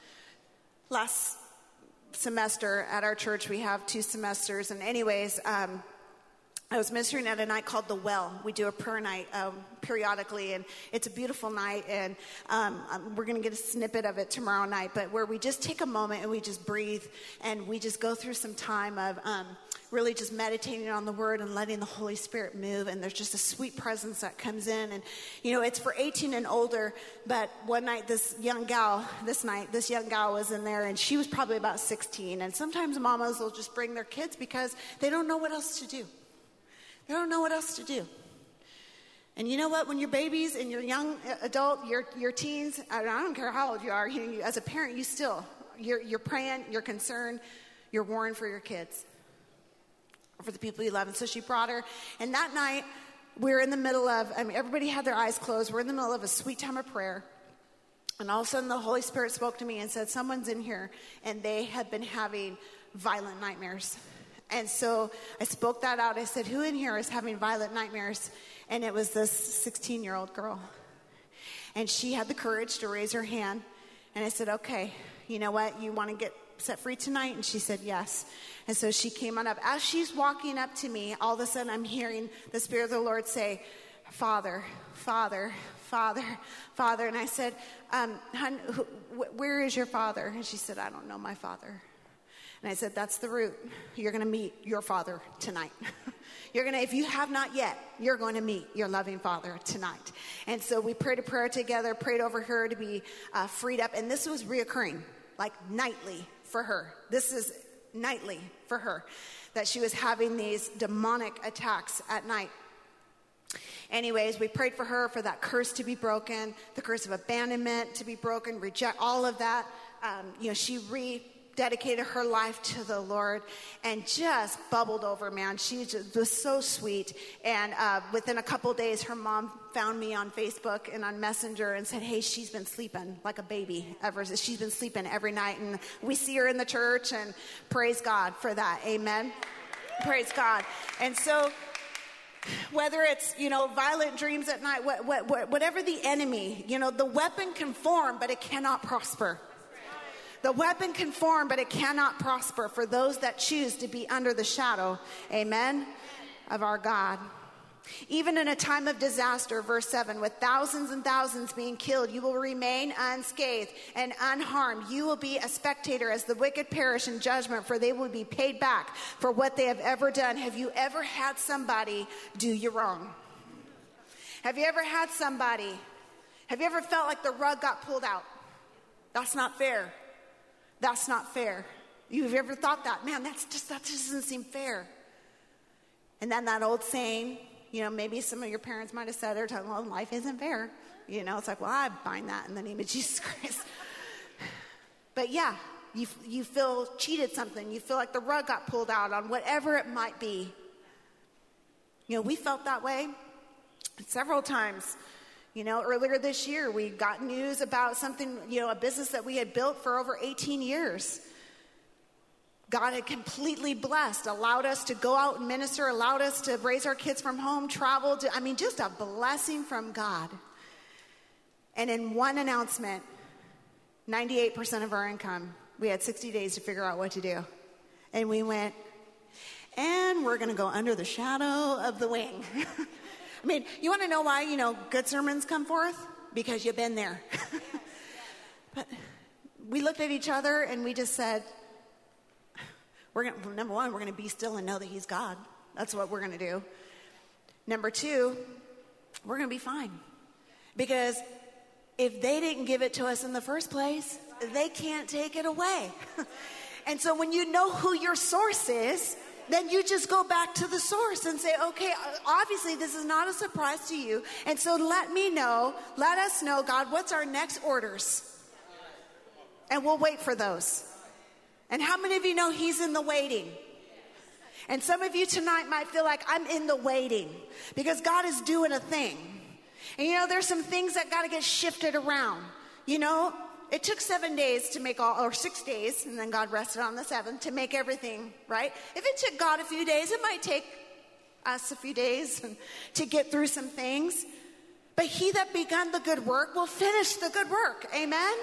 last semester at our church. We have two semesters. And anyways, um, I was ministering at a night called The Well. We do a prayer night um, periodically, and it's a beautiful night, and um, um, we're going to get a snippet of it tomorrow night, but where we just take a moment and we just breathe, and we just go through some time of um, really just meditating on the Word and letting the Holy Spirit move, and there's just a sweet presence that comes in, and, you know, it's for eighteen and older, but one night this young gal, this night, this young gal was in there, and she was probably about sixteen, and sometimes mamas will just bring their kids because they don't know what else to do. They don't know what else to do. And you know what? When you're babies and you're young adult, you're, you're teens, I don't care how old you are, you, as a parent, you still, you're, you're praying, you're concerned, you're worrying for your kids, for the people you love. And so she brought her. And that night, we were in the middle of, I mean, everybody had their eyes closed. We're in the middle of a sweet time of prayer. And all of a sudden, the Holy Spirit spoke to me and said, someone's in here, and they have been having violent nightmares. And so I spoke that out. I said, who in here is having violent nightmares? And it was this sixteen-year-old girl. And she had the courage to raise her hand. And I said, okay, you know what? You want to get set free tonight? And she said, yes. And so she came on up. As she's walking up to me, all of a sudden I'm hearing the Spirit of the Lord say, Father, Father, Father, Father. And I said, um, hon, wh- where is your father? And she said, I don't know my father. And I said, that's the root. You're going to meet your father tonight. You're going to, if you have not yet, you're going to meet your loving father tonight. And so we prayed a prayer together, prayed over her to be uh, freed up. And this was reoccurring, like nightly for her. This is nightly for her, that she was having these demonic attacks at night. Anyways, we prayed for her for that curse to be broken, the curse of abandonment to be broken, reject all of that. Um, you know, she rededicated her life to the Lord and just bubbled over, man. She just was so sweet. And uh, within a couple days, her mom found me on Facebook and on Messenger and said, hey, she's been sleeping like a baby ever. She's been sleeping every night. And we see her in the church, and praise God for that. Amen. Praise God. And so whether it's, you know, violent dreams at night, what, what, what, whatever the enemy, you know, the weapon can form, but it cannot prosper. The weapon can form, but it cannot prosper for those that choose to be under the shadow, amen, of our God. Even in a time of disaster, verse seven, with thousands and thousands being killed, you will remain unscathed and unharmed. You will be a spectator as the wicked perish in judgment, for they will be paid back for what they have ever done. Have you ever had somebody do you wrong? Have you ever had somebody, have you ever felt like the rug got pulled out? That's not fair. That's not fair. You've ever thought that, man, that's just, that just doesn't seem fair. And then that old saying, you know, maybe some of your parents might have said it, or well, life isn't fair. You know, it's like, well, I bind that in the name of Jesus Christ. But yeah, you you feel cheated something. You feel like the rug got pulled out on whatever it might be. You know, we felt that way several times. You know, earlier this year, we got news about something, you know, a business that we had built for over eighteen years. God had completely blessed, allowed us to go out and minister, allowed us to raise our kids from home, travel. To, I mean, just a blessing from God. And in one announcement, ninety-eight percent of our income, we had sixty days to figure out what to do. And we went, and we're going to go under the shadow of the wing. I mean, you want to know why, you know, good sermons come forth? Because you've been there. But we looked at each other and we just said, we're going to, number one, we're going to be still and know that he's God. That's what we're going to do. Number two, we're going to be fine. Because if they didn't give it to us in the first place, they can't take it away. And so when you know who your source is, then you just go back to the source and say, okay, obviously this is not a surprise to you. And so let me know, let us know, God, what's our next orders? And we'll wait for those. And how many of you know he's in the waiting? And some of you tonight might feel like I'm in the waiting because God is doing a thing. And you know, there's some things that got to get shifted around. You know, it took seven days to make all, or six days, and then God rested on the seventh to make everything, right? If it took God a few days, it might take us a few days to get through some things. But he that begun the good work will finish the good work. Amen?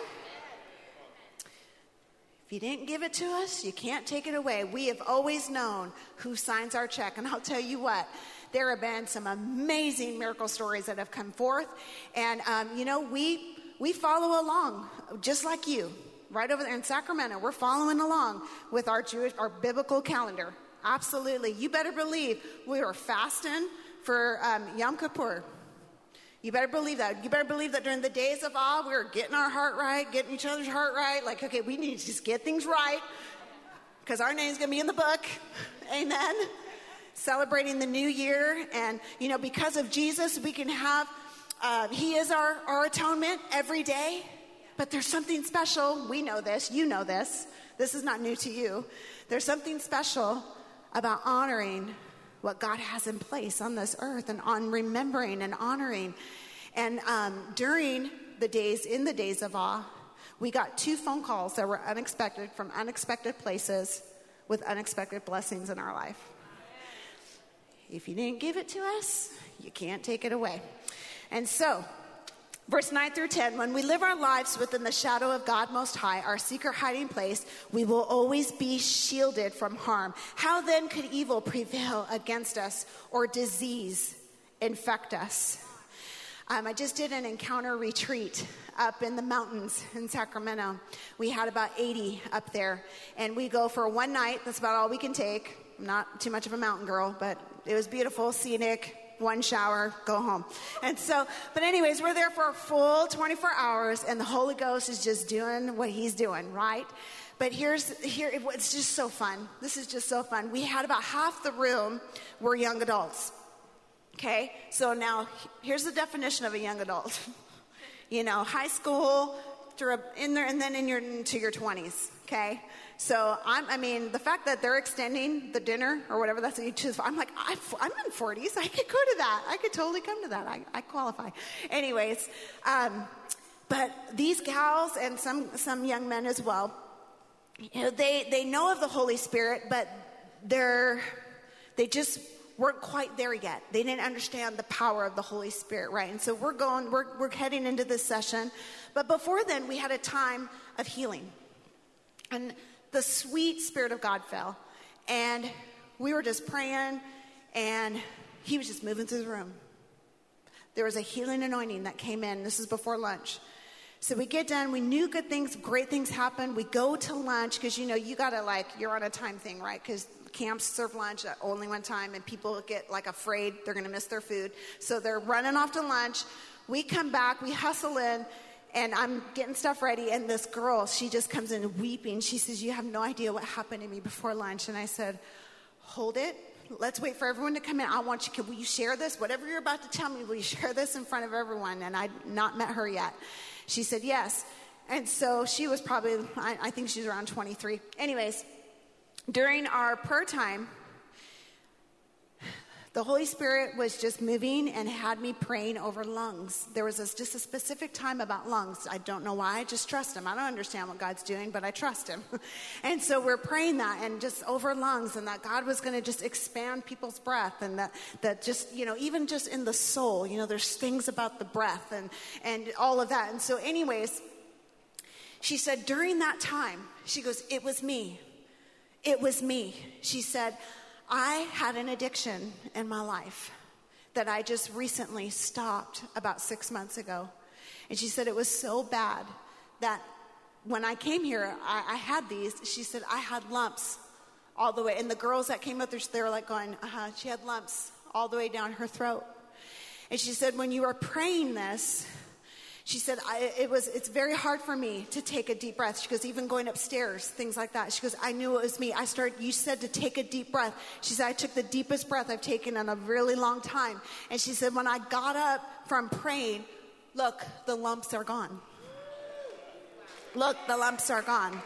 If you didn't give it to us, you can't take it away. We have always known who signs our check. And I'll tell you what, there have been some amazing miracle stories that have come forth. And, um, you know, we... We follow along, just like you, right over there in Sacramento. We're following along with our Jewish, our biblical calendar. Absolutely. You better believe we were fasting for um, Yom Kippur. You better believe that. You better believe that during the days of awe, we were getting our heart right, getting each other's heart right. Like, okay, we need to just get things right because our name's going to be in the book. Amen. Celebrating the new year. And, you know, because of Jesus, we can have... Uh, he is our, our atonement every day, but there's something special. We know this. You know this. This is not new to you. There's something special about honoring what God has in place on this earth and on remembering and honoring. And um, during the days, in the days of awe, we got two phone calls that were unexpected from unexpected places with unexpected blessings in our life. If you didn't give it to us, you can't take it away. And so, verse nine through ten, when we live our lives within the shadow of God Most High, our secret hiding place, we will always be shielded from harm. How then could evil prevail against us or disease infect us? Um, I just did an encounter retreat up in the mountains in Sacramento. We had about eighty up there, and we go for one night. That's about all we can take. I'm not too much of a mountain girl, but it was beautiful, scenic. One shower, go home. And so, but anyways, we're there for a full twenty-four hours, and the Holy Ghost is just doing what he's doing, right? But here's, here, it's just so fun. This is just so fun. We had about half the room were young adults. Okay, so now here's the definition of a young adult. You know, high school, through in there, and then in your into your twenties. Okay, so I'm. I mean, the fact that they're extending the dinner or whatever that's what you choose. I'm like, I'm, I'm in forties. I could go to that. I could totally come to that. I, I qualify. Anyways, um, but these gals and some some young men as well, you know, they they know of the Holy Spirit, but they're they just weren't quite there yet. They didn't understand the power of the Holy Spirit, right? And so we're going, we're, we're heading into this session. But before then, we had a time of healing. And the sweet Spirit of God fell. And we were just praying, and he was just moving through the room. There was a healing anointing that came in. This is before lunch. So we get done. We knew good things, great things happened. We go to lunch because, you know, you got to, like, you're on a time thing, right? Because camps serve lunch at only one time, and people get, like, afraid they're going to miss their food. So they're running off to lunch. We come back. We hustle in, and I'm getting stuff ready. And this girl, she just comes in weeping. She says, you have no idea what happened to me before lunch. And I said, hold it. Let's wait for everyone to come in. I want you, can, will you share this? Whatever you're about to tell me, will you share this in front of everyone? And I'd not met her yet. She said, yes. And so she was probably, I, I think she was around twenty-three. Anyways, during our prayer time, the Holy Spirit was just moving and had me praying over lungs. There was a, just a specific time about lungs. I don't know why. I just trust him. I don't understand what God's doing, but I trust him. And so we're praying that, and just over lungs, and that God was going to just expand people's breath, and that, that just, you know, even just in the soul, you know, there's things about the breath and, and all of that. And so anyways, she said during that time, she goes, it was me. It was me. She said, I had an addiction in my life that I just recently stopped about six months ago. And she said it was so bad that when I came here, I, I had these. She said I had lumps all the way. And the girls that came up there, they were like going, uh-huh. She had lumps all the way down her throat. And she said, when you were praying this, she said, I, it was, it's very hard for me to take a deep breath. She goes, even going upstairs, things like that. She goes, I knew it was me. I started, you said to take a deep breath. She said, I took the deepest breath I've taken in a really long time. And she said, when I got up from praying, look, the lumps are gone. Look, the lumps are gone.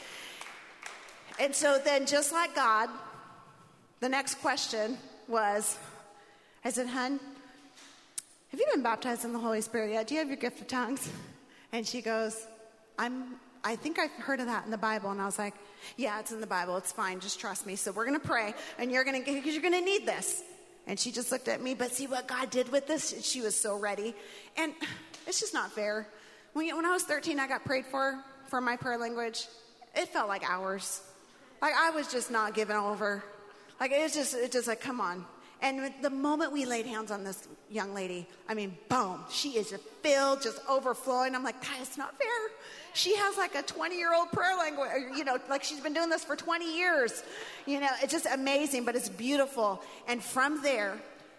And so then just like God, the next question was, I said, hun, have you been baptized in the Holy Spirit yet? Do you have your gift of tongues? And she goes, I'm, I think I've heard of that in the Bible. And I was like, yeah, it's in the Bible. It's fine. Just trust me. So we're going to pray, and you're going to, because you're going to need this. And she just looked at me, but see what God did with this? She was so ready. And it's just not fair. When, when I was thirteen, I got prayed for, for my prayer language. It felt like hours. Like I was just not giving over. Like it was just, it just like, come on. And the moment we laid hands on this young lady, I mean, boom, she is just filled, just overflowing. I'm like, that is not fair. She has like a twenty-year-old prayer language, you know, like she's been doing this for twenty years. You know, it's just amazing, but it's beautiful. And from there,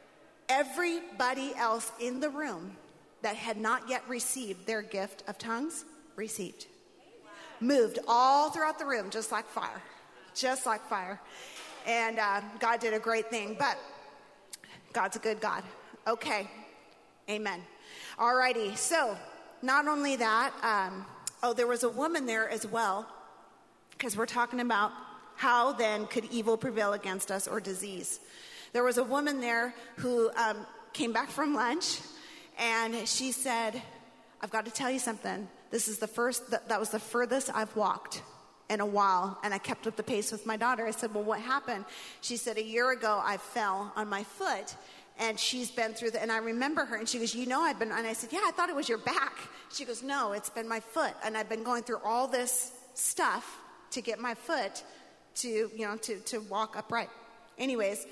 everybody else in the room that had not yet received their gift of tongues, received. Moved all throughout the room, just like fire, just like fire. And uh, God did a great thing, but God's a good God. Okay. Amen. All righty. So not only that, um, oh, there was a woman there as well, because we're talking about how then could evil prevail against us, or disease. There was a woman there who um, came back from lunch, and she said, I've got to tell you something. This is the first, that, that was the furthest I've walked in a while, and I kept up the pace with my daughter. I said, well, what happened? She said, a year ago, I fell on my foot, and she's been through the, and I remember her, and she goes, you know, I've been, and I said, yeah, I thought it was your back. She goes, no, it's been my foot, and I've been going through all this stuff to get my foot to, you know, to, to walk upright. Anyways,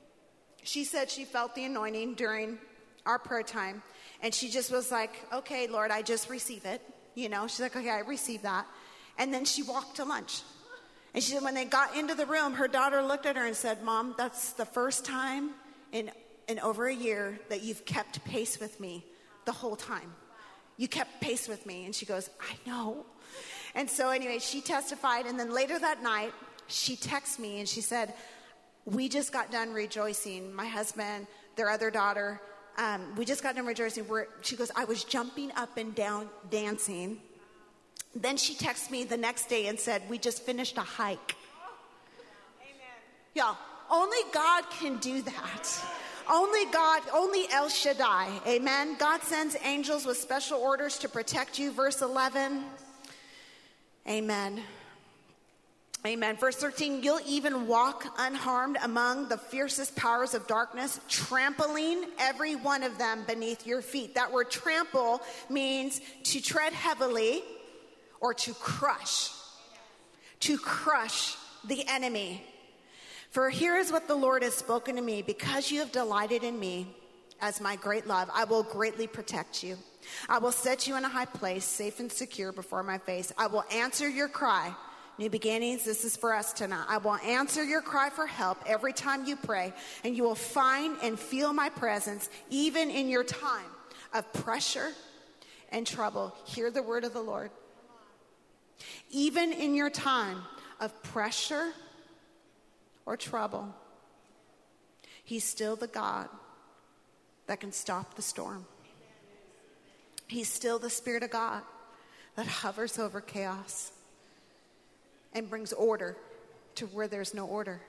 she said she felt the anointing during our prayer time, and she just was like, okay, Lord, I just receive it. You know, she's like, okay, I receive that. And then she walked to lunch. And she said when they got into the room, her daughter looked at her and said, Mom, that's the first time in, in over a year that you've kept pace with me the whole time. You kept pace with me. And she goes, I know. And so anyway, she testified. And then later that night, she texted me and she said, we just got done rejoicing. My husband, their other daughter, um, we just got done rejoicing. Where she goes, I was jumping up and down dancing. Then she texted me the next day and said, we just finished a hike. Amen. Y'all, only God can do that. Only God, only El Shaddai. Amen. God sends angels with special orders to protect you. Verse eleven. Amen. Amen. Verse thirteen, you'll even walk unharmed among the fiercest powers of darkness, trampling every one of them beneath your feet. That word trample means to tread heavily or to crush. To crush the enemy. For here is what the Lord has spoken to me. Because you have delighted in me as my great love, I will greatly protect you. I will set you in a high place, safe and secure before my face. I will answer your cry. New beginnings, this is for us tonight. I will answer your cry for help every time you pray, and you will find and feel my presence even in your time of pressure and trouble. Hear the word of the Lord. Even in your time of pressure or trouble, he's still the God that can stop the storm. He's still the Spirit of God that hovers over chaos and brings order to where there's no order.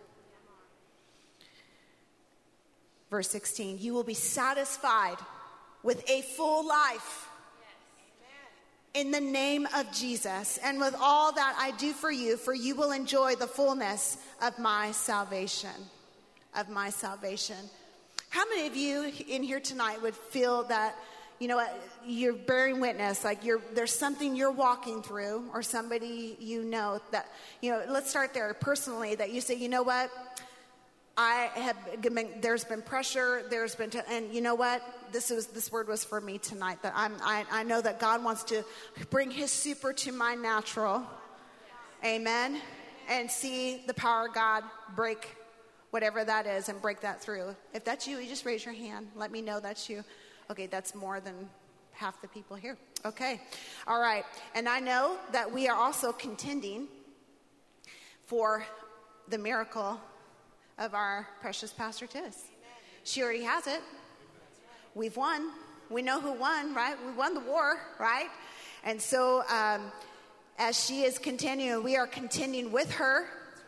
Verse sixteen, you will be satisfied with a full life in the name of Jesus, and with all that I do for you, for you will enjoy the fullness of my salvation, of my salvation. How many of you in here tonight would feel that, you know what, you're bearing witness, like you're, there's something you're walking through, or somebody you know that, you know, let's start there personally, that you say, you know what, I have been, there's been pressure, there's been, t- and you know what, this was, this word was for me tonight, that I'm, I, I know that God wants to bring his super to my natural, amen, and see the power of God break whatever that is and break that through. If that's you, you just raise your hand, let me know that's you. Okay, that's more than half the people here. Okay, all right. And I know that we are also contending for the miracle of our precious Pastor Tis. She already has it. We've won. We know who won, right? We won the war, right? And so um, as she is continuing, we are contending with her.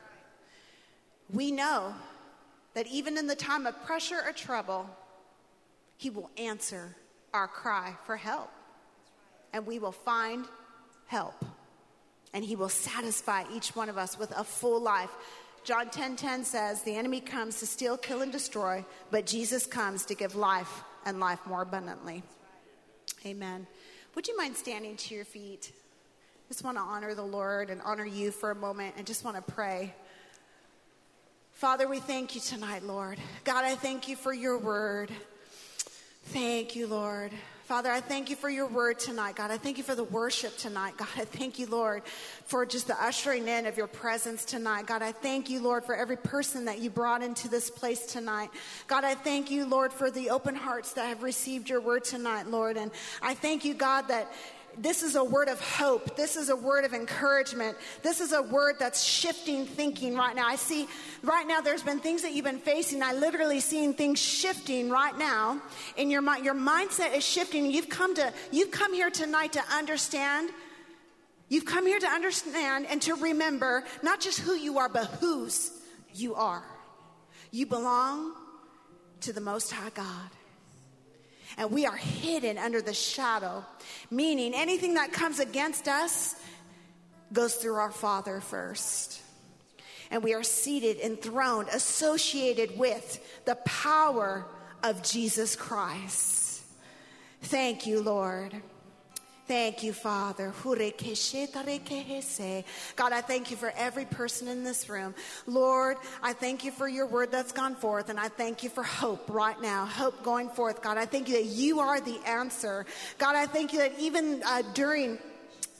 We know that even in the time of pressure or trouble, he will answer our cry for help. And we will find help. And he will satisfy each one of us with a full life. John ten ten says, the enemy comes to steal, kill, and destroy, but Jesus comes to give life and life more abundantly. Amen. Would you mind standing to your feet? Just want to honor the Lord and honor you for a moment and just want to pray. Father, we thank you tonight, Lord. God, I thank you for your word. Thank you, Lord. Father, I thank you for your word tonight. God, I thank you for the worship tonight. God, I thank you, Lord, for just the ushering in of your presence tonight. God, I thank you, Lord, for every person that you brought into this place tonight. God, I thank you, Lord, for the open hearts that have received your word tonight, Lord. And I thank you, God, that this is a word of hope. This is a word of encouragement. This is a word that's shifting thinking right now. I see right now there's been things that you've been facing. I literally seeing things shifting right now in your mind. Your mindset is shifting. You've come to, you've come here tonight to understand. You've come here to understand and to remember not just who you are, but whose you are. You belong to the Most High God. And we are hidden under the shadow, meaning anything that comes against us goes through our Father first. And we are seated, enthroned, associated with the power of Jesus Christ. Thank you, Lord. Thank you, Father. God, I thank you for every person in this room. Lord, I thank you for your word that's gone forth, and I thank you for hope right now, hope going forth. God, I thank you that you are the answer. God, I thank you that even uh, during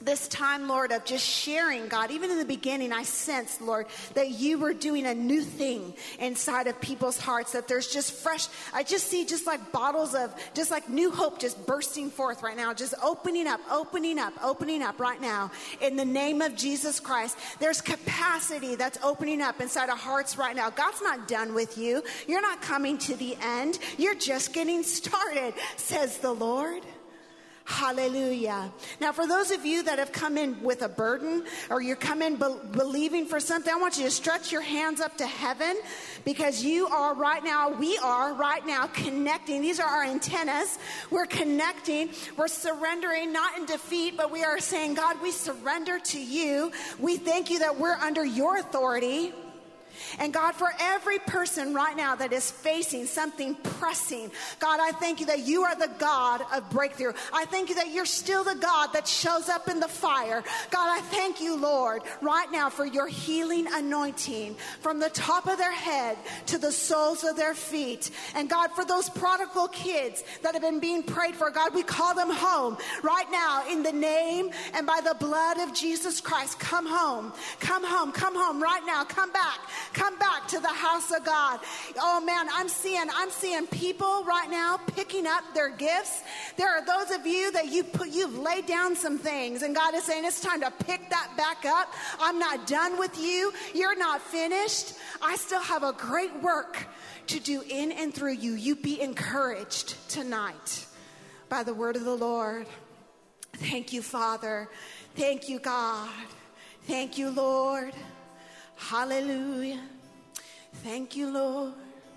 this time, Lord, of just sharing, God. Even in the beginning, I sensed, Lord, that you were doing a new thing inside of people's hearts, that there's just fresh, I just see just like bottles of, just like new hope just bursting forth right now, just opening up, opening up, opening up right now. In the name of Jesus Christ, there's capacity that's opening up inside of hearts right now. God's not done with you. You're not coming to the end. You're just getting started, says the Lord. Hallelujah. Now, for those of you that have come in with a burden, or you're coming be- believing for something, I want you to stretch your hands up to heaven, because you are right now, we are right now connecting. These are our antennas. We're connecting. We're surrendering, not in defeat, but we are saying, God, we surrender to you. We thank you that we're under your authority. And God, for every person right now that is facing something pressing, God, I thank you that you are the God of breakthrough. I thank you that you're still the God that shows up in the fire. God, I thank you, Lord, right now for your healing anointing from the top of their head to the soles of their feet. And God, for those prodigal kids that have been being prayed for, God, we call them home right now in the name and by the blood of Jesus Christ. Come home, come home, come home right now. Come back. Come back to the house of God. Oh man, I'm seeing, I'm seeing people right now picking up their gifts. There are those of you that you put, you've laid down some things, and God is saying it's time to pick that back up. I'm not done with you. You're not finished. I still have a great work to do in and through you. You be encouraged tonight by the word of the Lord. Thank you, Father. Thank you, God. Thank you, Lord. Hallelujah. Thank you, Lord.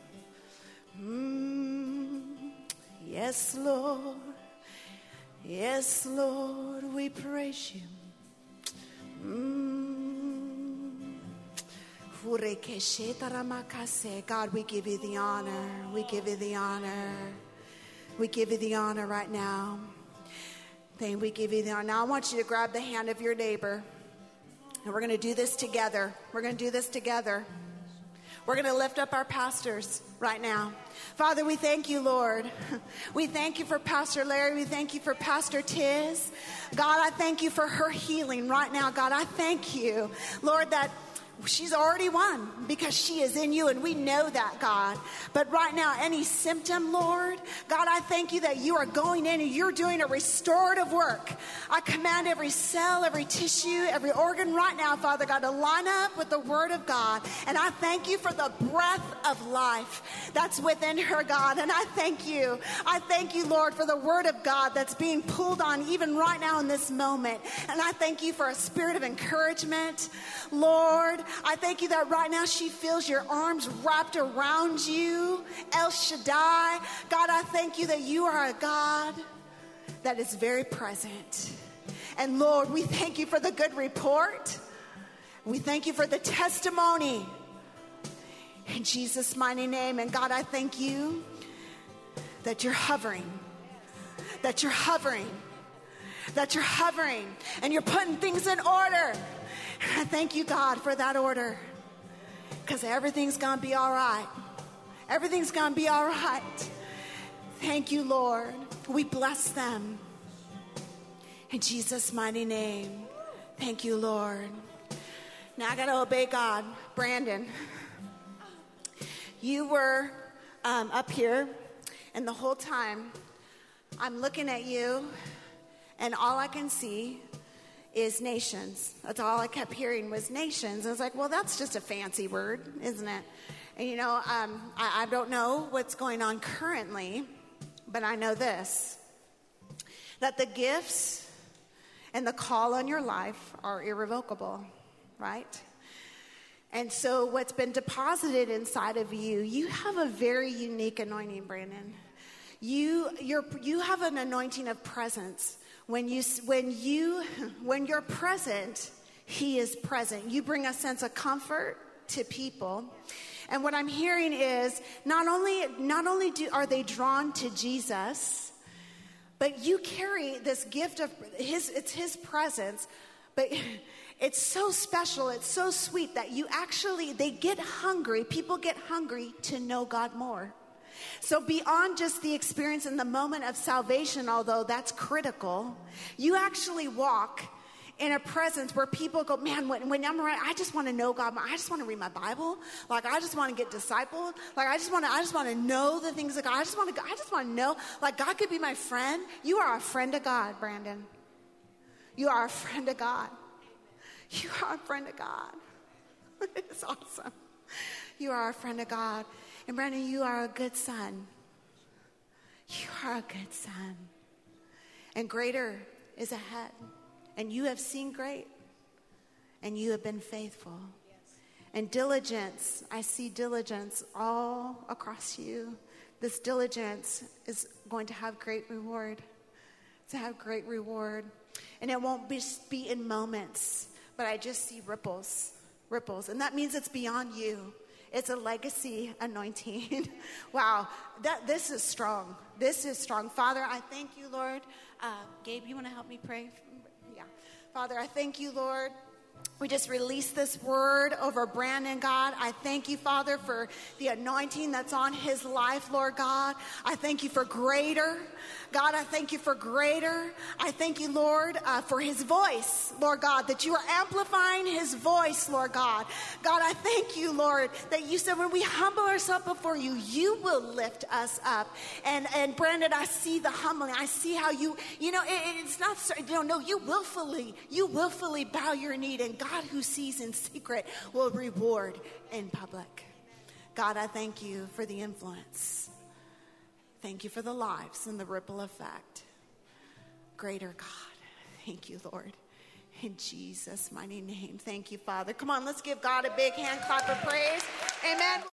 Mm, yes, Lord. Yes, Lord, we praise you. Mm. God, we give you the honor. We give you the honor. We give you the honor right now. Then we give you the honor. Now I want you to grab the hand of your neighbor. And we're going to do this together. We're going to do this together. We're going to lift up our pastors right now. Father, we thank you, Lord. We thank you for Pastor Larry. We thank you for Pastor Tiz. God, I thank you for her healing right now. God, I thank you, Lord, that she's already won because she is in you, and we know that, God. But right now, any symptom, Lord, God, I thank you that you are going in and you're doing a restorative work. I command every cell, every tissue, every organ right now, Father God, to line up with the word of God. And I thank you for the breath of life that's within her, God. And I thank you. I thank you, Lord, for the word of God that's being pulled on even right now in this moment. And I thank you for a spirit of encouragement, Lord. I thank you that right now she feels your arms wrapped around you. El Shaddai. God, I thank you that you are a God that is very present. And Lord, we thank you for the good report. We thank you for the testimony. In Jesus' mighty name. And God, I thank you that you're hovering. That you're hovering. That you're hovering. And you're putting things in order. And I thank you, God, for that order. Because everything's going to be all right. Everything's going to be all right. Thank you, Lord. We bless them. In Jesus' mighty name. Thank you, Lord. Now I got to obey God. Brandon, you were um, up here, and the whole time I'm looking at you, and all I can see is nations. That's all I kept hearing was nations. I was like, well, that's just a fancy word, isn't it? And you know, um, I, I don't know what's going on currently, but I know this, that the gifts and the call on your life are irrevocable, right? And so what's been deposited inside of you, you have a very unique anointing, Brandon. You, you're, you have an anointing of presence. When you, when you, when you're present, he is present. You bring a sense of comfort to people. And what I'm hearing is not only, not only do, are they drawn to Jesus, but you carry this gift of his, it's his presence, but it's so special, it's so sweet that you actually, they get hungry, people get hungry to know God more. So beyond just the experience in the moment of salvation, although that's critical, you actually walk in a presence where people go, man, when, when I'm around, I just want to know God. I just want to read my Bible. Like, I just want to get discipled. Like, I just want to, I just want to know the things of God. I just want to, I just want to know, like, God could be my friend. You are a friend of God, Brandon. You are a friend of God. You are a friend of God. It's awesome. You are a friend of God. And Brandon, you are a good son. You are a good son. And greater is ahead. And you have seen great. And you have been faithful. Yes. And diligence, I see diligence all across you. This diligence is going to have great reward. To have great reward. And it won't be, be in moments, but I just see ripples. Ripples. And that means it's beyond you. It's a legacy anointing. Wow. That this is strong. This is strong. Father, I thank you, Lord. Uh, Gabe, you want to help me pray? Yeah. Father, I thank you, Lord. We just release this word over Brandon, God. I thank you, Father, for the anointing that's on his life, Lord God. I thank you for greater. God, I thank you for greater. I thank you, Lord, uh, for his voice, Lord God, that you are amplifying his voice, Lord God. God, I thank you, Lord, that you said when we humble ourselves before you, you will lift us up. And, and Brandon, I see the humbling. I see how you, you know, it, it's not, you know, no, you willfully, you willfully bow your knee, and God who sees in secret will reward in public. God, I thank you for the influence. Thank you for the lives and the ripple effect. Greater God. Thank you, Lord. In Jesus' mighty name. Thank you, Father. Come on, let's give God a big hand clap of praise. Amen.